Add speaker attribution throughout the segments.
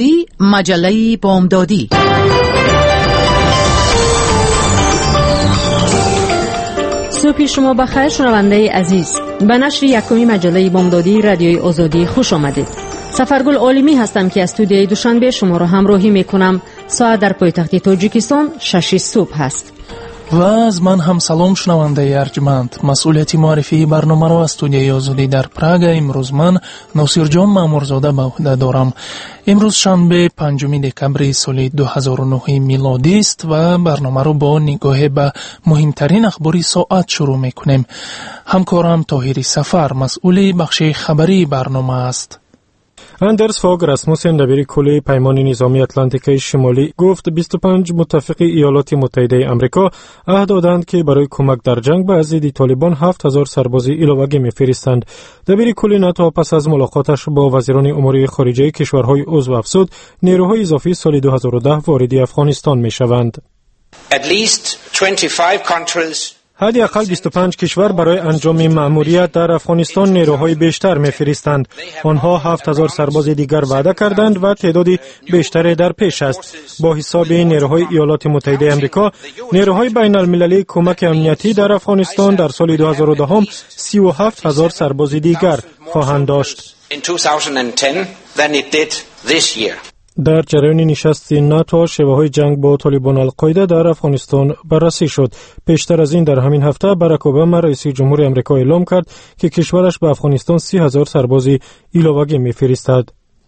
Speaker 1: بامدادی، مجله بامدادی.
Speaker 2: صبح شما بخیر شنونده عزیز. به نشر یکمی مجله بامدادی رادیوی آزادی خوش آمدید. سفرگل عالمی هستم که استودیوی دوشنبه شما را همراهی میکنم. ساعت در پایتخت تاجیکستان 6 صبح هست.
Speaker 3: و از من هم سلام شنونده ارجمند. مسئولیت معرفی برنامه را از استودیوی آزادی در پراگ امروز من ناصر جان مامورزاده به عهده دارم. امروز شنبه 5 دکمبر سال 2009 میلادی است و برنامه را با نگاه به مهمترین اخبار ساعت شروع میکنیم. همکارم طاهر سفر مسئول بخش خبری برنامه است.
Speaker 4: اندرس فاگ راسموسن دبیر کل پیمان نظامی اتلانتیک شمالی گفت 25 متفق ایالات متحده آمریکا عهد دادند که برای کمک در جنگ به ضد طالبان 7000 سرباز ایلاوگی می‌فرستند. دبیر کل ناتو پس از ملاقاتش با وزیران امور خارجه کشورهای عضو افزود نیروهای اضافی سال 2010 وارد افغانستان می‌شوند. حداقل 25 کشور برای انجام مأموریت در افغانستان نیروهای بیشتر می‌فرستند. آنها 7000 سرباز دیگر وعده کردند و تعدادی بیشتر در پیش است. با حساب نیروهای ایالات متحده آمریکا، نیروهای بین المللی کمک امنیتی در افغانستان در سال 2010 هم 37000 سرباز دیگر خواهند داشت. در جریان نشست ناتو شواهد جنگ با طالبان القاعده در افغانستان بررسی شد. پیشتر از این در همین هفته باراک اوباما رئیس جمهور آمریکا اعلام کرد که کشورش به افغانستان 30000 سرباز ایلاوگی می‌فرستد.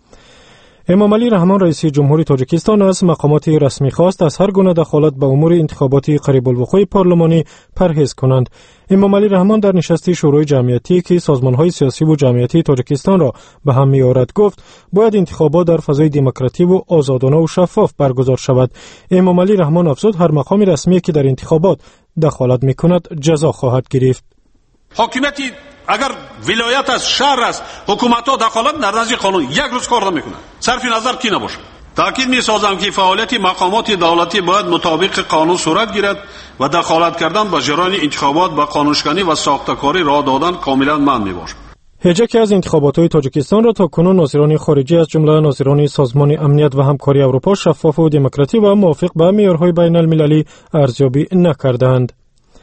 Speaker 4: امام علی رحمان رئیس جمهوری تاجیکستان از مقامات رسمی خواست از هر گونه دخالت به امور انتخابات قریب الوقوع پارلمانی پرهیز کنند. امام علی رحمان در نشست شورای جمعیتی که سازمان‌های سیاسی و جمعیتی تاجیکستان را به هم می‌آورد گفت باید انتخابات در فضای دموکراتیک و آزادانه و شفاف برگزار شود. امام علی رحمان افزود هر مقام رسمی که در انتخابات دخالت می‌کند جزا خواهد گرفت.
Speaker 5: حاکمیتی اگر ولایت از شهر است حکومت ها دخالت در نزد قانون یک روز کار نمیکنند. صرف نظر کی نباشه. تاکید می‌سازم که فعالیت مقامات دولتی باید مطابق قانون صورت گیرد و دخالت کردن به جریان انتخابات با قانونشکنی و ساخته‌کاری راه دادن کاملا منع میباشد.
Speaker 4: هجکی از انتخابات تاجیکستان را تا کنون ناظران خارجی از جمله ناظران سازمان امنیت و همکاری اروپا شفاف و دموکراتیک و موافق به معیارهای بین المللی ارزیابی نکردند.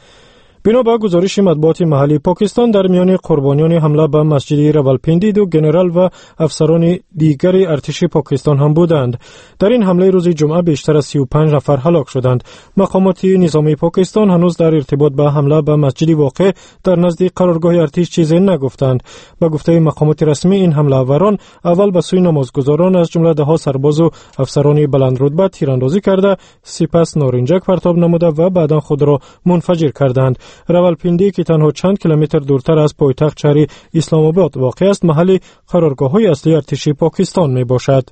Speaker 4: بنا به گزارش مطبوعات محلی پاکستان در میان قربانیان حمله به مسجد راولپیندی دو ژنرال و افسران دیگر ارتش پاکستان هم بودند. در این حمله روز جمعه بیشتر از 35 نفر هلاک شدند. مقامات نظامی پاکستان هنوز در ارتباط به حمله به مسجد واقع در نزد قرارگاه ارتش چیزی نگفتند. به گفته مقامات رسمی این حمله آوران اول به سوی نمازگزاران از جمله ده ها سرباز و افسران بلند رتبه تیراندازی کرده، سپس نارنجک پرتاب نموده و بعدا خود را منفجر کردند. راولپیندی که تنها چند کیلومتر دورتر از پایتخت شهر اسلام آباد واقع است محل قرارگاه‌های اصلی ارتش پاکستان میباشد.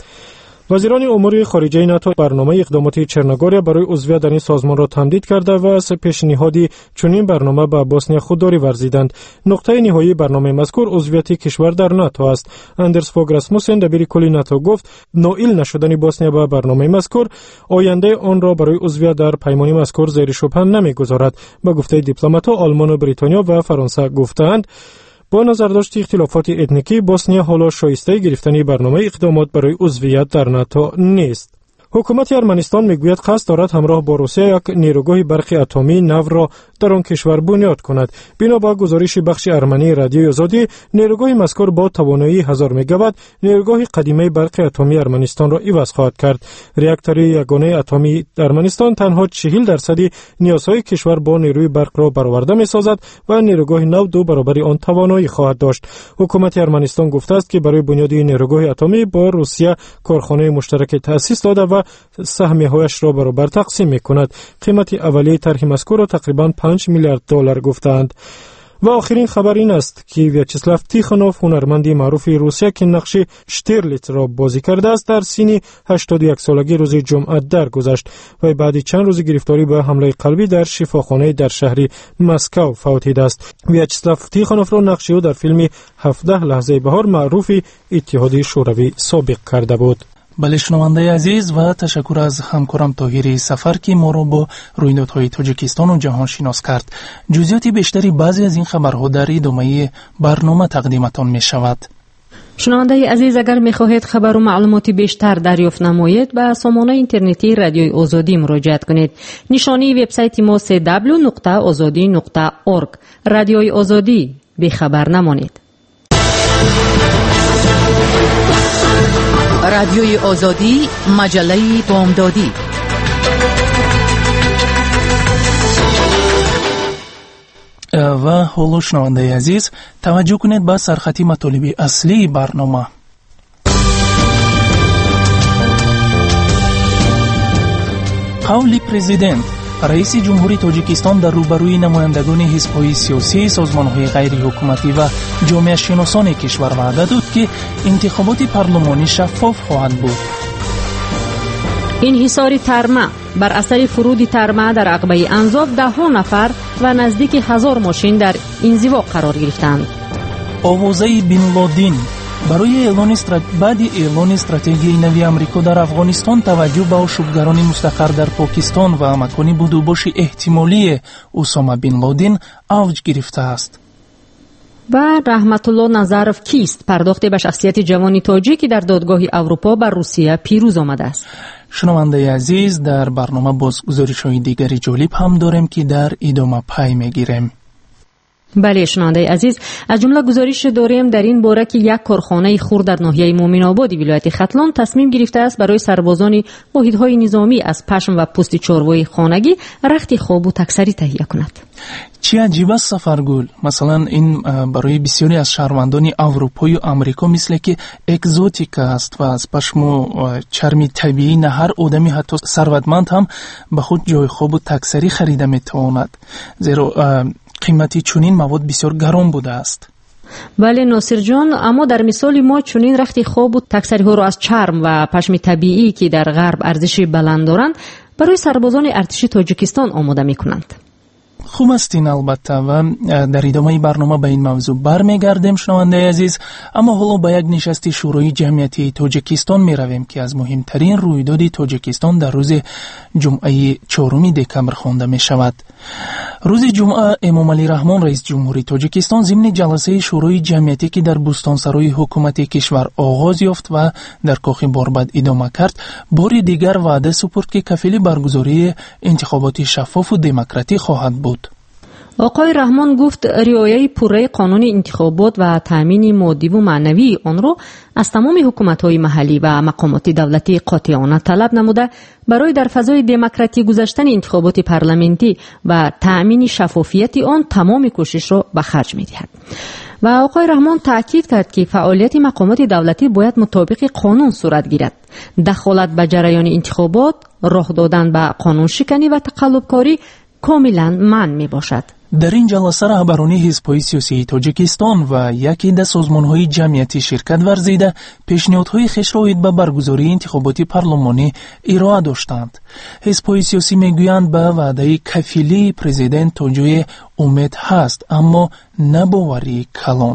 Speaker 4: وزیران امور خارجه ناتو برنامه اقدامات چرنگوریا برای عضویت در این سازمان را تمدید کرده و از پیشنهادی چنین برنامه به بوسنیا خودداری ورزیدند. نقطه نهایی برنامه مذکور عضویت کشور در ناتو است. اندرس فاگ راسموسن دبیر کل ناتو گفت نائل نشدن بوسنیا به برنامه مذکور آینده آن را برای عضویت در پیمان مذکور زیر شبهه نمیگذارد. به گفته دیپلمات‌ها آلمان و بریتانیا و فرانسه گفتند با نظرداشت اختلافات اتنیکی بوسنیا حالا شایسته گرفتن برنامه اقدامات برای عضویت در ناتو نیست. حکومت ارمنستان میگوید قصد دارد همراه با روسیه یک نیروگاه برق اتمی نو را در آن کشور بنیاد کند. بنا به گزارش بخش ارمنی رادیوی آزادی، نیروگاه مذکور با توانایی 1000 مگاوات نیروگاه قدیمی برق اتمی ارمنستان را عوض خواهد کرد. راکتور یگانه اتمی ارمنستان تنها 40% نیازهای کشور با نیروی برق را برآورده می‌سازد و نیروگاه نو 2 برابر آن توانایی خواهد داشت. حکومت ارمنستان گفته است که برای بنیاد نیروگاه اتمی با روسیه کارخانه مشترک تأسیس داده و سهمیه‌هایش را برابر تقسیم می‌کند. قیمت اولیه طرح مذکور را تقریباً 5 میلیارد دلار گفتند. و آخرین خبر این است که ویاچسلاو تیخانوف هنرمندی معروف روسیه که نقش شتیرلیت را بازی کرده است در سن 81 سالگی روز جمعه درگذشت و بعد چند روز گرفتاری به حمله قلبی در شفاخانه در شهر مسکو فوت شده است. ویاچسلاو تیخانوف را نقش او در فیلم 17 لحظه بهار معروف اتحاد شوروی سابق کرده بود.
Speaker 3: بله شنونده عزیز و تشکر از همکارم طاهر سفر که ما را با رویدادهای تاجیکستان و جهان شناس کرد. جزئیات بیشتری بعضی از این خبرها در ادامه برنامه تقدیمتان می شود.
Speaker 2: شنونده عزیز، اگر می‌خواهید خبر و معلومات بیشتر دریافت نمایید به سامانه اینترنتی رادیوی آزادی مراجعه کنید. نشانی وبسایت ما www.azadi.org. رادیوی آزادی، بی خبر نمانید.
Speaker 1: رادیوی آزادی، مجله بامدادی.
Speaker 3: و حالا شنونده عزیز توجه کنید به سرخطی مطالب اصلی برنامه. قول پرزیدنت. رئیس جمهوری تاجیکستان در روبروی نمایندگان حزب‌های سیاسی، سازمان‌های غیر حکومتی و جامعه شناسان کشور وعده داد که انتخابات پارلمانی شفاف خواهد بود.
Speaker 2: انحصار ترمه. بر اثر فرود ترمه در عقبه انزاف 10 نفر و نزدیک 1000 ماشین در انزوا قرار گرفتند.
Speaker 3: آوازه بن لادن. برای بعد اعلان استراتژی نوی آمریکا در افغانستان توجه به آشوبگران مستقر در پاکستان و مکان بودوباش احتمالی اسامه بن لادن اوج گرفته است.
Speaker 2: و رحمت الله نظرف کیست؟ پرداخت به شخصیت جوانی تاجیکی در دادگاه اروپا بر روسیه پیروز آمده است.
Speaker 3: شنونده عزیز، در برنامه باز گزارش‌های دیگری جالب هم داریم که در ادامه پی می‌گیریم.
Speaker 2: بله شنونده عزیز، از جمله گزارش داریم در این باره که یک کارخانه خرد در ناحیه مومن آباد ولایت ختلان تصمیم گرفته است برای سربازان واحدهای نظامی از پشم و پوست چارپای خانگی رخت خواب و تکثری تهیه کند.
Speaker 3: چی عجیب است سفرگل، مثلا این برای بسیاری از شهروندان اروپا و امریکا مثل که اکزوتیک است و از پشم و چرم طبیعی نه هر آدمی حتی ثروتمند هم به خود جای خواب و تکثری خریده میتواند، زیرا قیمتی چنین مواد بسیار گران بوده است.
Speaker 2: بله ناصر جان، اما در مثال ما چنین رخت خواب و تکثری ها را از چرم و پشم طبیعی که در غرب ارزش بلند دارند برای سربازان ارتش تاجیکستان آماده می کنند.
Speaker 3: خوب استین البته و در ادامه برنامه به این موضوع برمیگردیم شنونده عزیز، اما حالا به یک نشست شورای جمعیتی تاجیکستان می رویم که از مهمترین رویداد تاجیکستان در روز جمعه 4 دکمبر خوانده می شود. روز جمعه امامعلی رحمان رئیس جمهوری تاجیکستان ضمن جلسه شورای جمعیتی که در بوستانسرای حکومت کشور آغاز یافت و در کاخ باربد ادامه کرد، بار دیگر وعده سپرد که کفیل برگزاری انتخابات شفاف و دموکراتیک خواهد بود.
Speaker 2: آقای رحمان گفت رعایت پوره قانون انتخابات و تامین مادی و معنوی آن را از تمام حکومت‌های محلی و مقامات دولتی قاطعانه طلب نموده برای در فضای دموکراتیک گذاشتن انتخابات پارلمانی و تامین شفافیت آن تمام کوشش را به خرج می‌دهد. و آقای رحمان تاکید کرد که فعالیت مقامات دولتی باید مطابق قانون صورت گیرد. دخالت به جریان انتخابات، راه دادن به قانون شکنی و تقلبکاری کاملا منع می باشد.
Speaker 3: در این جلسه رهبران حزب‌های سیاسی تاجیکستان و یکی از سازمان‌های جمعیتی شرکت ورزیده پیشنهادهای خویش را به برگزاری انتخابات پارلمانی ارائه داشتند. حزب‌های سیاسی میگویند به وعده کفیلی پرزیدنت توجه امید هست، اما نباوری کلان.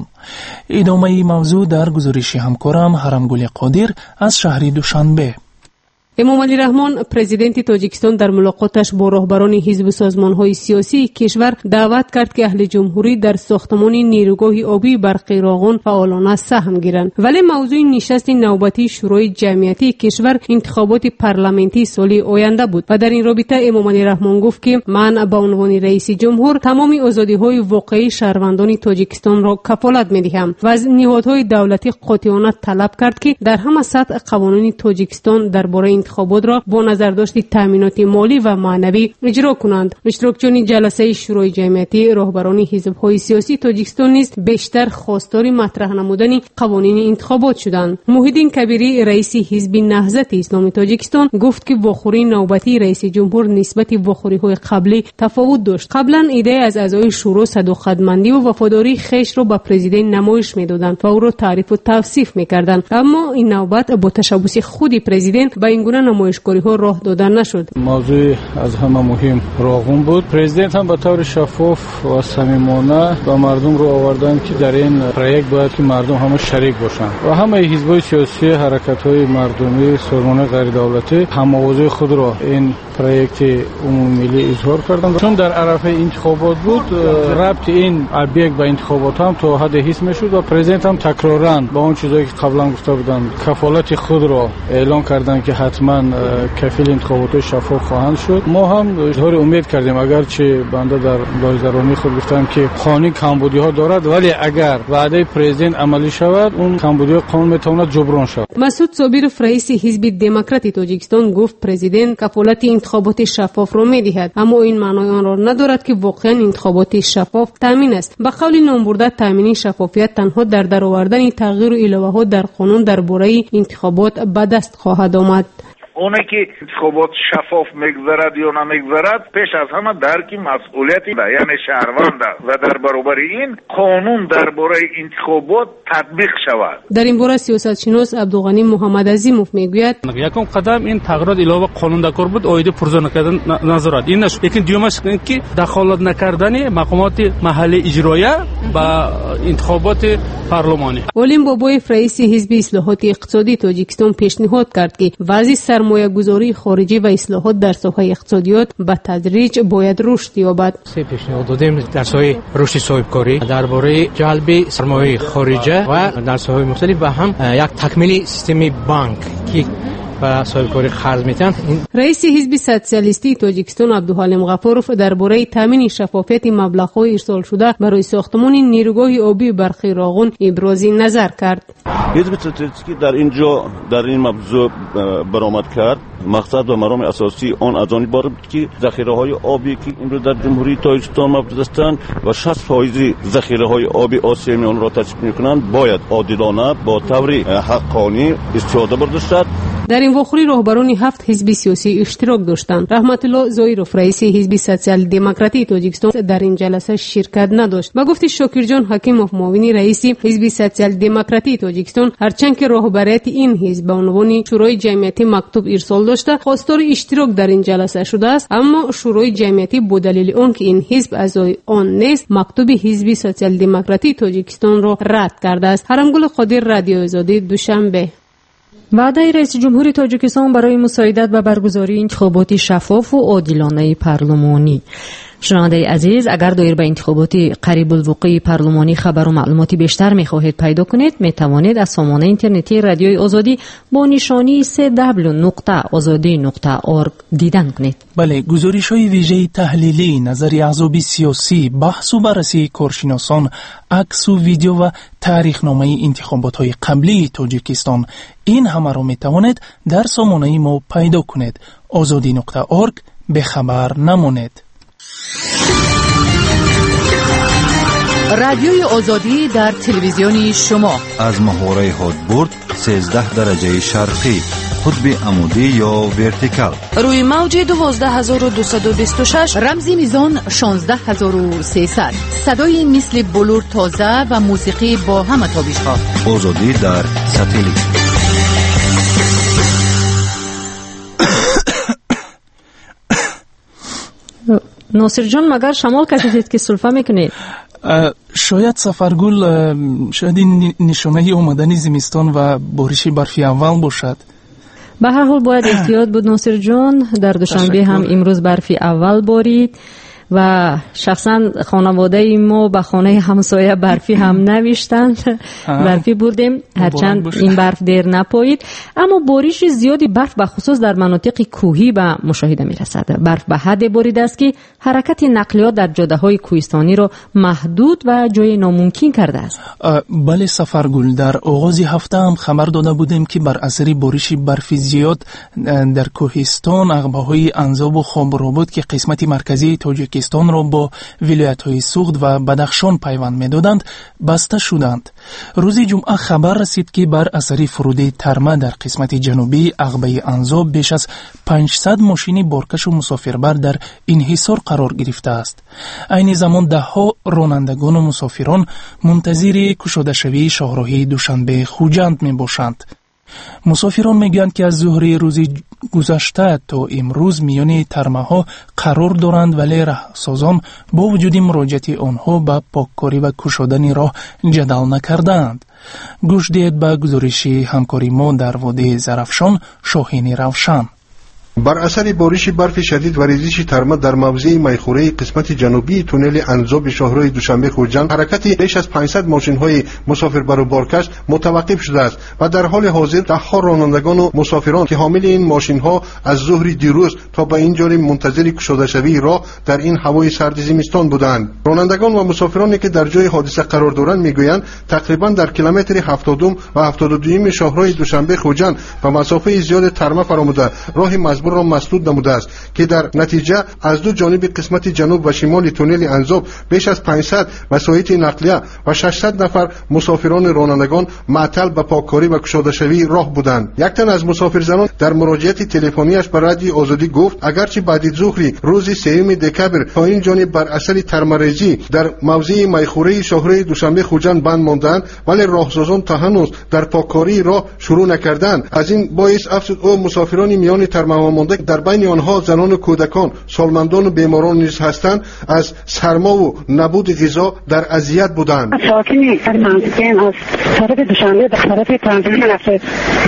Speaker 3: ادامه موضوع در گزارش همکارم حرمگل قادر از شهر دوشنبه.
Speaker 6: امامعلی رحمان پرزیدنت تاجیکستان در ملاقاتش با رهبران حزب و سازمان‌های سیاسی کشور دعوت کرد که اهل جمهوری در ساختمان نیروگاه آبی برقیراغان فعالانه سهم گیرند. ولی موضوع نشست نوبتی شورای جمعیتی کشور انتخابات پارلمانی سال آینده بود و در این رابطه امامعلی رحمان گفت که من به عنوان رئیس جمهور تمام آزادی‌های واقعی شهروندان تاجیکستان را کفالت می‌دهم و از نهادهای دولتی قاطعانه طلب کرد که در همه سطح قوانین تاجیکستان درباره انتخابات را با نظرداشت تامینات مالی و معنوی اجرا کنند. اشتراکچیان جلسه شورای جمعیتی رهبران حزب‌های سیاسی تاجیکستان نیز بیشتر خواستار مطرح نمودن قوانین انتخابات شدند. محیدین کبیری رئیس حزب نهضت اسلامی تاجیکستان گفت که واخوری نوبتی رئیس جمهور نسبت واخوری‌های قبلی تفاوت داشت. قبلا ایده از اعضای شورا صداقتمندی و وفاداری خیش را به پرزیدنت نمایش می‌دادند و او را تعریف و توصیف می‌کردند، اما این نوبت با تشبث خود پرزیدنت به این گونه گونه نمایشگری ها راه داده نشد.
Speaker 7: موضوع از همه مهم راغون بود. پرزیدنت هم به طور شفاف و صمیمانه با مردم رو آوردن که در این پروژه باید که مردم همه شریک باشن و همه حزب‌های سیاسی، حرکت‌های مردمی، سازمان‌های غیر دولتی هم‌آوازی خود را این پروژه عمومی ملی اظهار کردند. چون در عرفه انتخابات بود، ربط این ابیک به انتخابات هم تا حد حس می‌شد و پرزیدنت هم تکراراً با اون چیزایی که قبلا گفته بودند کفالت خود را اعلان کردند که حتما کفیل انتخابات شفاف خواهند شد. ما هم اظهار امید کردیم اگرچه بنده در لایزرانی خود گفتم که قانون کمبودی‌ها دارد، ولی اگر وعده پرزیدنت عملی شود اون کمبودی قانون میتواند جبران شود.
Speaker 6: مسعود صابرов رئیس حزب دموکراتی تاجیکستان گفت پرزیدنت کفالت انتخابات شفاف را می‌دهد، اما این معنای آن را ندارد که واقعا انتخابات شفاف تامین است. به قول نامبرده تامین شفافیت تنها در درآوردن تغییر و الهه‌ها در قانون درباره انتخابات به دست خواهد آمد.
Speaker 8: اونه که انتخابات شفاف میگذرد یا نمیگذرد پیش از همه درک مسئولیتی یعنی شهروند و در برابر این قانون درباره انتخابات تطبیق شود. در این باره سیاستشناس عبدالغنی محمد عظیموف میگوید
Speaker 9: یکم قدم این تغییرات علاوه قانون در کار بود اویده پرزا نکردن نظارت این نشد، لیکن دیومش که دخالت نکردن مقامات محلی اجرایی با انتخابات پارلمانی. علیم بابایف رئیس حزب اصلاحات اقتصادی تاجیکستان پیشنهاد کرد که وضع سرمایه‌گذاری خارجی و اصلاحات در ساحه اقتصادیات به تدریج باید رشد یابد.
Speaker 10: سه پیشنهاد دادیم در ساحه رشد صاحبکاری، درباره جلب سرمایه خارجی و در ساحه مختلف و هم یک تکمیل سیستم بانک که و صاحبکاری خرج میتن.
Speaker 6: رئیس حزب سوسیالیستی تاجیکستان عبدالحلیم غفاروف درباره تامین شفافیت مبلغ‌های ارسال شده برای ساختمان نیروگاه آبی برخی راغون ابراز نظر کرد.
Speaker 11: حزب سوسیالیستی در اینجا در این موضوع برآمد کرد. مقصد و مرام اساسی آن از آن عبارت بود که ذخیره‌های آبی که امروز در جمهوری تاجیکستان موجود هستند و 60% ذخیره‌های آبی آسیایی آن را تشکیل می‌کنند باید عادلانه با طور حقانی استفاده برده شود.
Speaker 6: در این وخوری رهبران 7 حزب سیاسی اشتراک داشتند. رحمت الله زایروف رئیس حزب سوسیال دموکراتی تاجیکستان در این جلسه شرکت نداشت. با گفت شاکرجان حکیموف معاون رئیس حزب سوسیال دموکراتی تاجیکستان هرچند که رهبریت این حزب به عنوان شورای جمعیتی مکتوب ارسال داشته خواستار اشتراک در این جلسه شده است، اما شورای جمعیتی با دلیل آنکه این حزب اعضای آن نیست مکتوب حزب سوسیال دموکراتی تاجیکستان را رد کرده است. حرمگل قادر، رادیو آزادی، دوشنبه.
Speaker 2: وعده رئیس جمهور تاجیکستان برای مساعدت به برگزاری انتخابات شفاف و عادلانه پارلمانی. شنونده عزیز، اگر دایر به انتخابات قریب الوقوع پارلمانی خبر و معلوماتی بیشتر می‌خواهید پیدا کنید، می‌توانید از سامانه اینترنتی رادیوی آزادی با نشانی www.azadi.org دیدن کنید.
Speaker 3: بله، گزارش‌های ویژه تحلیلی، نظری احزاب سیاسی، بحث و بررسی کارشناسان، عکس و ویدیو و تاریخنامه انتخابات‌های قبلی تاجیکستان، این همه را می‌توانید در سامانه ما پیدا کنید. azadi.org به خبر نمانید.
Speaker 1: رادیوی آزادی در تلویزیونی شما
Speaker 12: از محوره هادبورد 13 درجه شرقی، قطب عمودی یا ورتیکال،
Speaker 1: روی موج 12226 رمزی میزان 16300، صدای مثل بلور تازه و موسیقی با همه تابش‌ها.
Speaker 12: آزادی در ساتلیت.
Speaker 2: ناصر جان، مگر شمال کشیدید که سلفه میکنید؟
Speaker 3: شاید سفرگل، شاید این نشانه اومدن زمستان و بارش برفی اول باشد.
Speaker 2: به هر حال باید احتیاط بود ناصر جان. در دوشنبه هم امروز برفی اول بارید و شخصا خانواده ما به خانه همسایه برفی هم نوشتند. برفی بردیم، هرچند این برف دیر نپایید، اما بارش زیادی برف به خصوص در مناطق کوهی به مشاهده می رسد. برف به حد بارید است که حرکت نقلیات در جاده های کوهستانی را محدود و جای ناممکن کرده است.
Speaker 3: بله سفرگل، در آغاز هفته هم خبر داده بودیم که بر اثر بارش برفی زیاد در کوهستان عقبه‌های انزاب و خابرآباد که قسمت مرکزی تاجیکستان را با ولایت‌های سوخت و بدخشان پیوند می‌دادند بسته شدند. روز جمعه خبر رسید که بر اثر فرود ترمه در قسمت جنوبی عقبه انزاب بیش از 500 ماشین بارکش و مسافربر در انحصار قرار گرفته است. عین زمان ده‌ها رانندگان و مسافران منتظر گشاده شوی شاهراه دوشنبه خوجند می‌باشند. مسافران میگویند که از ظهر روز گذشته تا امروز میان ترمه‌ها قرار دارند، ولی راهسازان با وجود مراجعت آنها به پاککاری و گشودن راه جدل نکردند. گوش دهید به گزارش همکاری ما در وادی زرافشان، شاهین روشن.
Speaker 13: بر اثر بارش برف شدید و ریزش ترمه در موضع میخوره قسمت جنوبی تونل انزاب شاهراه دوشنبه خوجند حرکت بیش از 500 ماشین‌های مسافربر و بارکش متوقف شده است و در حال حاضر ده‌ها رانندگان و مسافران که حامل این ماشین‌ها از ظهر دیروز تا به این جانب منتظر گشوده شوی راه در این هوای سرد زمستان بودند. رانندگان و مسافرانی که در جای حادثه قرار دارند میگویند تقریبا در کیلومتر 70 و 72 شاهراه دوشنبه خوجند به مسافه زیاد ترمه فراموده راه مزبور را مسدود نموده است که در نتیجه از دو جانب قسمت جنوب و شمال تونل انزاب بیش از 500 وسایط نقلیه و 600 نفر مسافران رانندگان معطل به پاککاری و گشوده شوی راه بودند. یک تن از مسافرزنان در مراجعه تلفنیش به رادیو آزادی گفت اگرچه بعد ظهر روز 3 دکبر تا این جانب بر اثر ترمه‌ریزی در موضع میخوره شاهراه دوشنبه خوجند بند ماندند، ولی راهسازان تا هنوز در پاککاری راه شروع نکردند. از این باعث افزود او مسافران میان ترمه در بین آنها زنان و کودکان، سالمندان و بیماران نیز هستند، از سرما و نبود غذا در اذیت بودند.
Speaker 14: ساکنی منطقه از طرف دوشنبه به طرف تنظیم رفته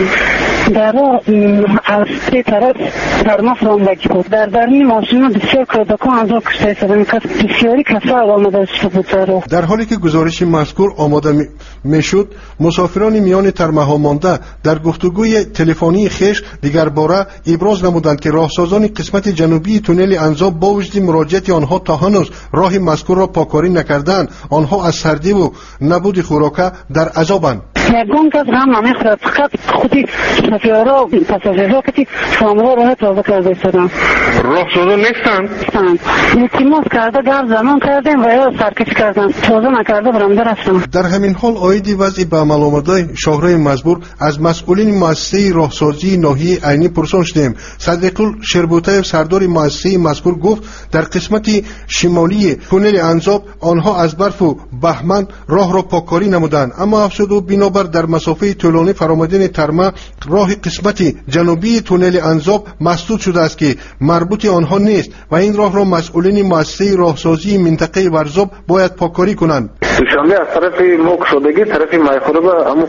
Speaker 14: در از سه طرف ترمه فرامدگی بود. در درمی ماشین بسیار کودکان از آن کشته شدند، بسیاری کسا آمده بود.
Speaker 13: در حالی که گزارش مذکور آماده میشد، مسافران میان ترمه ها مانده در گفتگوی تلفنی خویش دیگر باره ابراز نمودند که راهسازان قسمت جنوبی تونل انزاب با وجود مراجعت آنها تا هنوز راه مذکور را پاککاری نکردند. آنها از سردی و نبود خوراک در عذابند.
Speaker 14: یگان کس هم نمیخورد، فقط خودی شفیارا و پاساژیرها که شامرا راه تازه کرده شدن.
Speaker 13: راهسازان نیستند؟
Speaker 14: التماس کرده در زمان کردیم و یا سرکش کردن، تازه نکرده برنده رفتن.
Speaker 13: در همین حال آیدی وضع به عمل آمده شاهراه مزبور از مسئولین مؤسسه راهسازی ناحیه عینی پرسان شدیم. صدیق‌الله شربوتیف سردار مؤسسه مذکور گفت در قسمت شمالی تونل انزاب آنها از برف و بهمن راه را پاککاری نمودند، اما افزود و بنابر در مسافه طولانی فرآمدن ترمه راه قسمت جنوبی تونل انزاب مسدود شده است که مربوط آنها نیست و این راه را مسئولین مؤسسه راهسازی منطقه ورزاب باید پاککاری کنند.
Speaker 15: دوشنبه از طرف موک شدگی طرف مایخوره به همون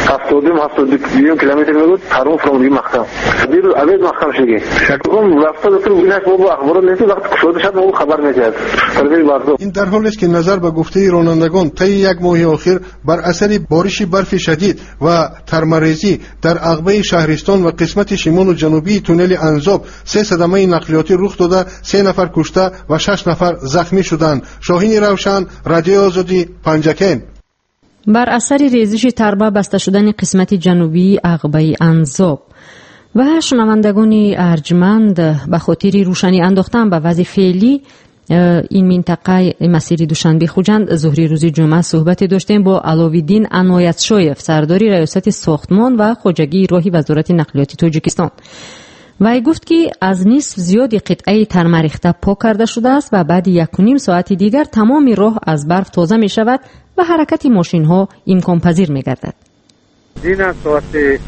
Speaker 15: 72 کیلومتر میگود هرون فرامدگی مختم دیرو عبید مختم شدگی شکلون رفته دکتر بینش با اخبارات نیستی وقت شده شد ما خبر نکرد.
Speaker 13: این در حالی است که نظر به گفته رانندگان طی یک ماه اخیر بر اثر بارش برف شدید و ترمه‌ریزی در عقبه شهرستان و قسمت شمال و جنوبی تونل انزاب 3 صدمه نقلیاتی رخ داده، 3 نفر کشته و 6 نفر زخمی شدند. شاهین روشن، رادیو آزادی، پنجکین.
Speaker 2: بر اثر ریزش ترمه بسته شدن قسمت جنوبی عقبه انزاب و شنوندگان ارجمند به خاطر روشنی انداختن به وضع فعلی این منطقه مسیر دوشنبه خوجند ظهری روز جمعه صحبت داشتیم با علاوالدین عنایتشویف سردار ریاست ساختمان و خواجگی راهی وزارت نقلیات تاجیکستان. وی گفت که از نصف زیاد قطعه ترمه ریخته پاک کرده شده است و بعد 1.5 ساعت دیگر تمام راه از برف تازه می شود و حرکت ماشین ها امکان پذیر می گردد.
Speaker 16: دینا ساعت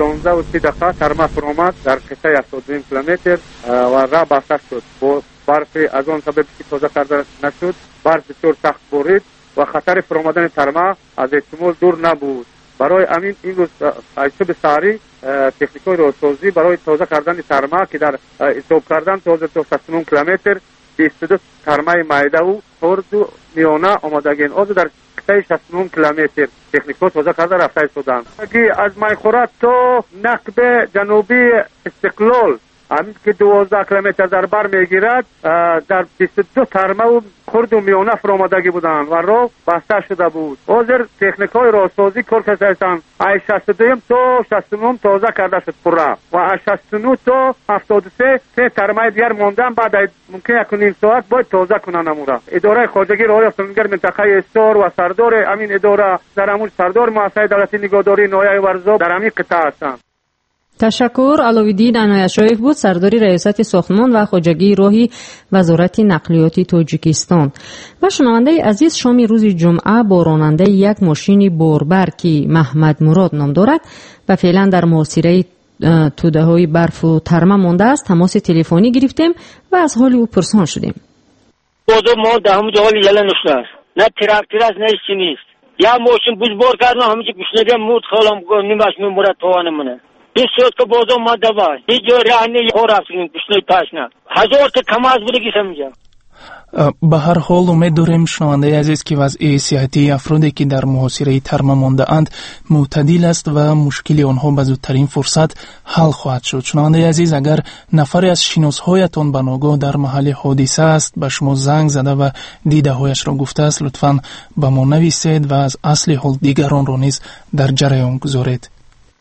Speaker 16: 16:30 ترمه فرامد در قطعه 72 کیلومتر و راه بسته شد. با برف از آن سبب که تازه کرده نشد، برف بسیار سخت بارید و خطر فرامدن ترمه از احتمال دور نبود. برای امین این روز صبح سحری تکنیکای راهسازی برای تازه کردن ترمه که در حساب کردن تازه تا 69 کیلومتر 22 ترمه معده و خرد و میانه آمادگی آز در قطعه 69 کیلومتر تکنیکا تازه کرده رفته شدند. از میخورد تا نقب جنوبی استقلال همین که 12 کیلومتر در بر میگیرد در 22 ترمه و خرد و میانه فرآمدگی بودند و راه بسته شده بود. حاضر تکنیکای راهسازی کار کردند. از 62 تا 69 تازه کرده شد پره و از 69 تا 73 سه ترمه دیگر ماندن، بعد ممکن 1.5 ساعت باید تازه کنن امورا. اداره خواجگی راهی افزونگر منطقه استار و سردار امین اداره در امور سردار مؤسسه دولتی نگهداری ناحیه ورزاب در همین قطعه هستند.
Speaker 2: تشکر. علاوالدین عنایت‌شایخ بود، سردار ریاست ساختمان و خواجگی راهی وزارت نقلیات تاجیکستان. و شنونده عزیز، شام روز جمعه با راننده یک ماشین باربر که محمد مراد نام دارد و فعلا در محاصره توده‌های برف و ترمه مانده است تماس تلفنی گرفتیم و از حال او پرسان شدیم.
Speaker 17: ما در همون جایی یلا نشد، نه تراکتور است نه چیزی نیست. یا ماشین بزرگ کردن همیشه پیشنهاد مود خالم نمیش میمورد توانه منه. این شد که بازم ما دوای هیچ جای راه نیست، خور افتیم پیشنهاد تاش نه. هزار تا کم از بودی که سمجھا.
Speaker 3: به هر حال امید داریم شنونده عزیز که وضع صحتی افرادی که در محاصره ترمه مانده اند معتدل است و مشکل آنها به زودترین فرصت حل خواهد شد. شنونده عزیز، اگر نفری از شناسهایتان به ناگاه در محل حادثه است، به شما زنگ زده و دیده هایش را گفته است، لطفاً به ما نویسید و از اصل حال دیگران را نیز در جریان گذارید.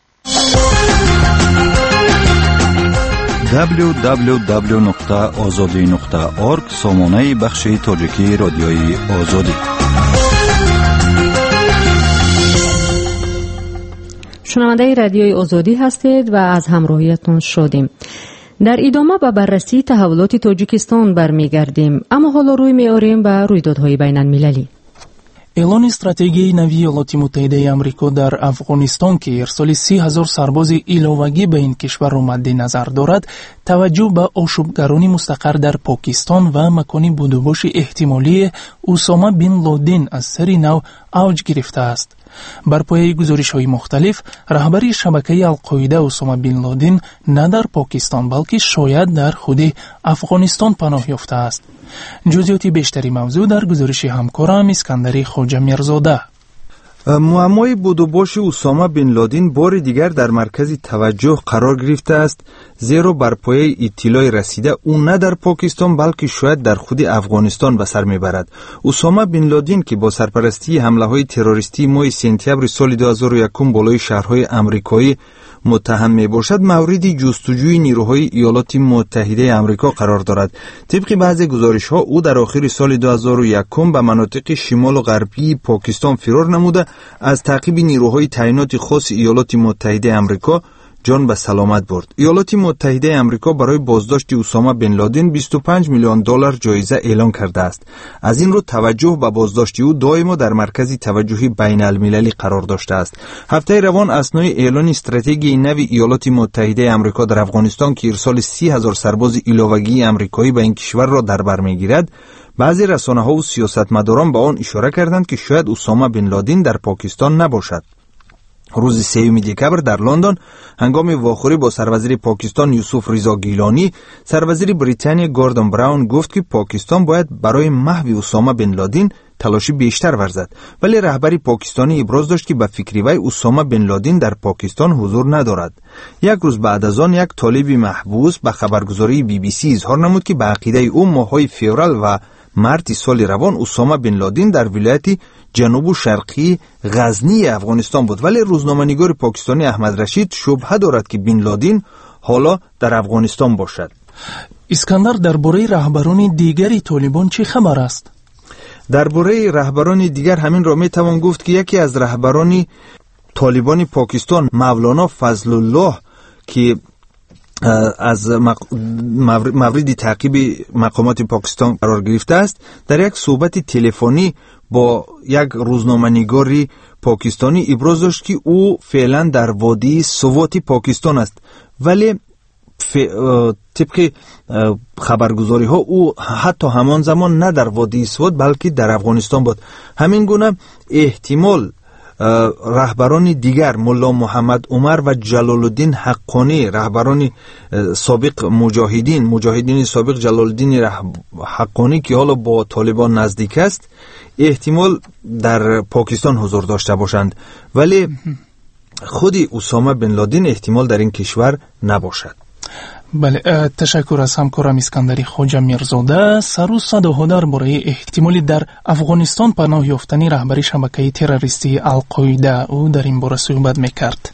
Speaker 12: www.azadi.org سامانه بخش تاجیکی رادیوی آزادی.
Speaker 2: شنونده رادیوی آزادی هستید و از همراهیتون شدیم. در ادامه به بررسی تحولات تاجیکستان برمیگردیم، اما حالا روی میاریم به رویدادهای بین المللی.
Speaker 3: اعلان استراتژی نوی ایالات متحده آمریکا در افغانستان که ارسال 30,000 سرباز ایلاوگی به این کشور را مد نظر دارد، توجه به آشوبگرانی مستقر در پاکستان و مکان بودوباش احتمالی اسامه بن لادن از سر نو اوج گرفته است. بر پایه گزارش‌های مختلف، رهبری شبکه القاعده اسامه بن لادن نه در پاکستان بلکه شاید در خود افغانستان پناه یافته است. جزئیات بیشتری موضوع در گزارش همکارم اسکندر خواجه میرزاده.
Speaker 18: معمای بودوباش اسامه بن لادن بار دیگر در مرکز توجه قرار گرفته است، زیرا بر پایه اطلاع رسیده او نه در پاکستان بلکه شاید در خود افغانستان به سر میبرد. اسامه بن لادن که با سرپرستی حمله های تروریستی ماه سپتامبر سال 2001 بالای شهرهای آمریکایی متهم می باشد، مورد جستجوی نیروهای ایالات متحده آمریکا قرار دارد. طبق بعضی گزارش ها او در آخر سال 2001 به مناطق شمال و غربی پاکستان فرار نموده از تعقیب نیروهای تعیینات خاص ایالات متحده آمریکا جان به سلامت برد. ایالات متحده آمریکا برای بازداشت اسامه بن لادن 25 میلیون دلار جایزه اعلان کرده است. از این رو توجه به بازداشت او دائما در مرکز توجه بین المللی قرار داشته است. هفته روان اثنای اعلان استراتژی نوی ایالات متحده آمریکا در افغانستان که ارسال 30,000 سرباز ایلاوگی آمریکایی به این کشور را در بر میگیرد، بعضی رسانه‌ها و سیاستمداران به آن اشاره کردند که شاید اسامه بن لادن در پاکستان نباشد. روز 3 دکبر در لندن هنگام واخوری با سروزیر پاکستان یوسف رضا گیلانی، سروزیر بریتانیا گوردن براون گفت که پاکستان باید برای محو اسامه بن لادن تلاشی بیشتر ورزد، ولی رهبری پاکستانی ابراز داشت که به فکر وی اسامه بن لادن در پاکستان حضور ندارد. یک روز بعد از آن یک طالب محبوس به خبرگزاری BBC اظهار نمود که به عقیده او ماه‌های فوریه و مارس سال روان اسامه بن لادن در ولایت جنوب شرقی غزنی افغانستان بود، ولی روزنامه‌نگار پاکستانی احمد رشید شبهه دارد که بن لادن حالا در افغانستان باشد.
Speaker 3: اسکندر، درباره رهبران دیگری طالبان چه خبر است؟
Speaker 18: درباره رهبران دیگر همین را میتوان گفت که یکی از رهبران طالبان پاکستان مولانا فضل الله که از مورد تعقیب مقامات پاکستان قرار گرفته است، در یک صحبت تلفنی با یک روزنامه‌نگاری پاکستانی ابراز داشت که او فعلا در وادی سوات پاکستان است، ولی طبق خبرگزاری ها او حتی همان زمان نه در وادی سوات بلکه در افغانستان بود. همین گونه احتمال رهبران دیگر ملا محمد عمر و جلال الدین حقانی، رهبران سابق مجاهدین سابق جلال الدین حقانی که حالا با طالبان نزدیک است، احتمال در پاکستان حضور داشته باشند، ولی خود اسامه بن لادن احتمال در این کشور نباشد.
Speaker 3: بله، تشکر از همکارم اسکندر خواجه میرزاده. سر و صداها درباره احتمالی در افغانستان پناه یافتنی رهبری شبکه تروریستی القاعده او در این باره صحبت میکرد.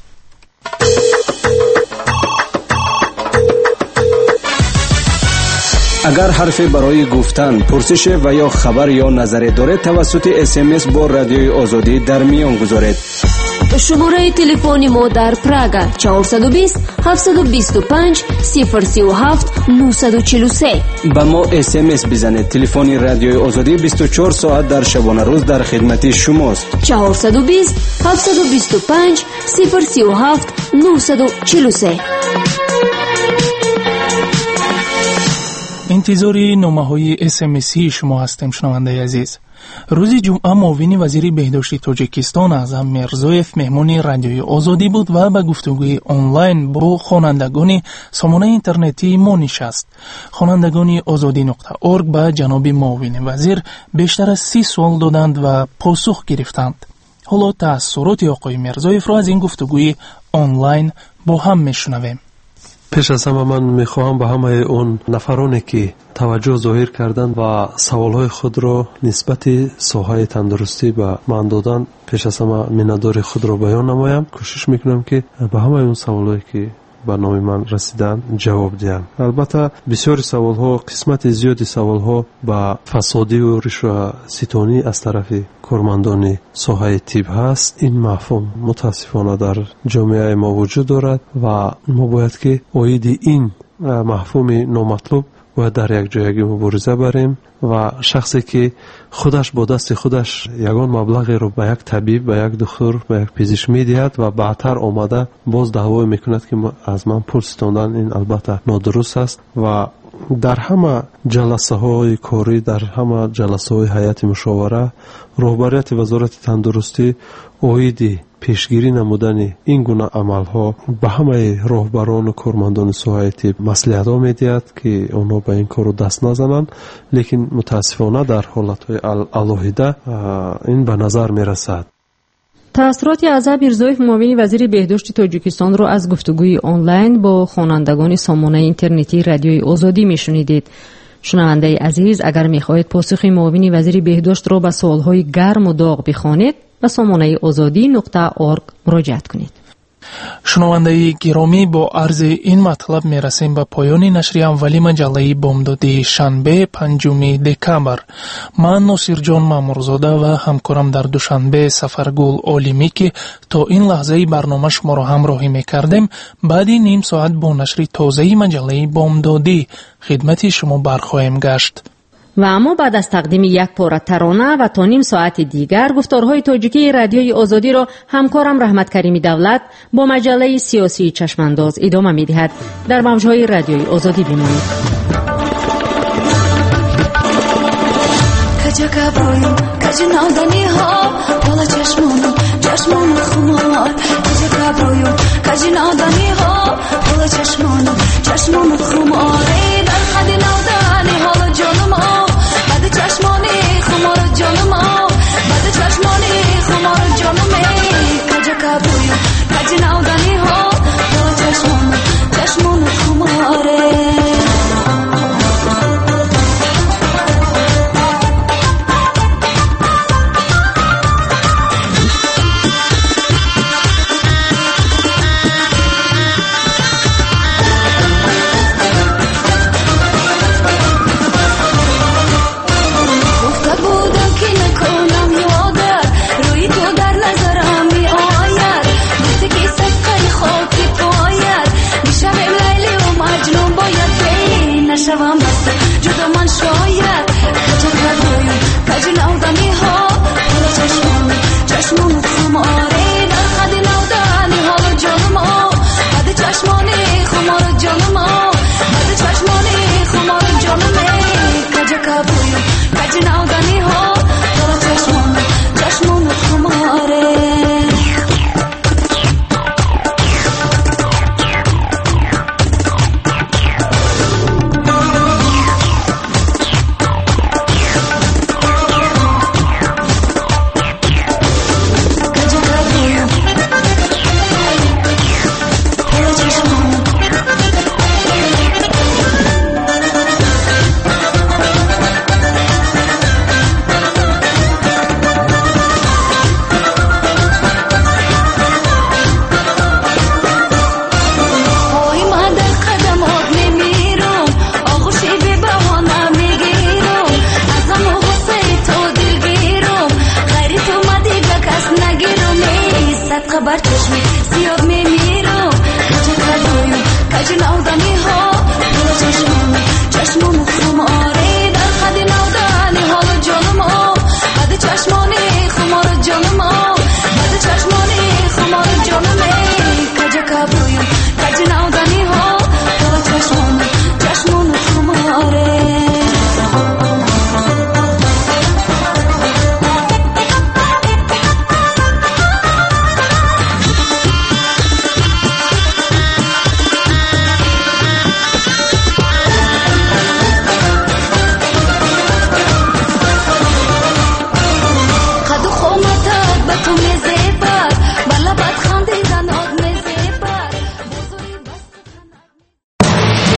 Speaker 19: اگر حرفی برای گفتن، پرسش و یا خبر یا نظری دارید توسط SMS با رادیوی آزادی در میان گذارید.
Speaker 20: شماره تلفن ما در پراگ 420 725 037 943.
Speaker 19: با ما SMS بزنید. تلفن رادیوی آزادی 24 ساعت در شبانه روز در خدمت شماست.
Speaker 20: 420 725 037 943.
Speaker 3: انتظاری نامه‌های اس‌ام‌اسی شما هستیم شنونده عزیز. روز جمعه معاون وزیر بهداشت تاجیکستان اعظم میرزویف مهمان رادیوی آزادی بود و به گفتگوی آنلاین با خوانندگان سامانه اینترنتی ما نشست. خوانندگان azadi.org به جناب معاون وزیر بیشتر از 30 سوال دادند و پاسخ گرفتند. حالا تأثیرات آقای میرزویف را از این گفتگوی آنلاین با هم میشنویم.
Speaker 21: پیش از همه من میخواهم به همه اون نفرانی که توجه ظاهر کردند و سوالهای خود را نسبت ساحه تندرستی به من دادن، پیش از همه منتدار خود را بیان نمایم. کوشش میکنم که به همه اون سوالهایی که به نام من رسیدن جواب دهم. البته بسیاری سوالها، قسمت زیادی سوالها به فسادی و رشوه‌ستانی از طرف کارمندان ساحه طب هست. این مفهوم متاسفانه در جامعه ما وجود دارد و ما باید که عاید این مفهوم نامطلوب باید در یک جایگی مبارزه بریم و شخصی که خودش با دست خودش یگان مبلغی رو به یک طبیب، به یک دکتر، به یک پزشک میدهد و بعدتر آمده باز دعوی میکند که از من پول ستاندن، این البته نادرست است و در همه جلسه های کاری، در همه جلسه های هیئت مشاوره، رهبریت وزارت تندرستی عاید پیشگیری نمودن این گونه عملها به همه راهبران و کارمندان ساحه طب مصلحت ها میدهد که آنها به این کارو دست نزنند، لیکن متاسفانه در حالتهای علاهیده این به نظر میرسد.
Speaker 2: تأثیرات اعظم میرزویف معاون وزیر بهداشت تاجیکستان را از گفتگوی آنلاین با خوانندگان سامانه اینترنتی رادیوی آزادی میشنیدید. شنونده عزیز، اگر میخواهید پاسخ معاون وزیر بهداشت را به سوالهای گرم و داغ بخوانید، به سامانه azadi.org مراجعت کنید.
Speaker 3: شنونده گرامی، با عرض این مطلب میرسیم به پایان نشر اولی مجله بامدادی شنبه 5 دکامبر. من ناصر جان مامورزاده و همکارم در دوشنبه سفرگل عالمی که تا این لحظه برنامه شما را همراهی میکردیم، بعد نیم ساعت با نشر تازه مجله بامدادی خدمت شما برخواهیم گشت.
Speaker 2: و اما بعد از تقدیم یک پاره ترانه و تا نیم ساعت دیگر گفتارهای تاجیکی رادیوی آزادی را همکارم رحمت کریمی دولت با مجله سیاسی چشمانداز ادامه می‌دهد. در موج‌های رادیوی آزادی بمانید.
Speaker 22: چشمانی خمار جانم بعد چشمانی خمار جانم کجا کبویم کجا نودنی ها چشمان خماره شوام بس جدا من شاید کجا کبویم کجا نودنی ها چشمون خماره در خدی نودنی حالا جانم بعد چشمانی خمار جانم بعد چشمانی خمار جانم کجا کبویم کجا نودنی ها چشمون خماره ها چشمان خماره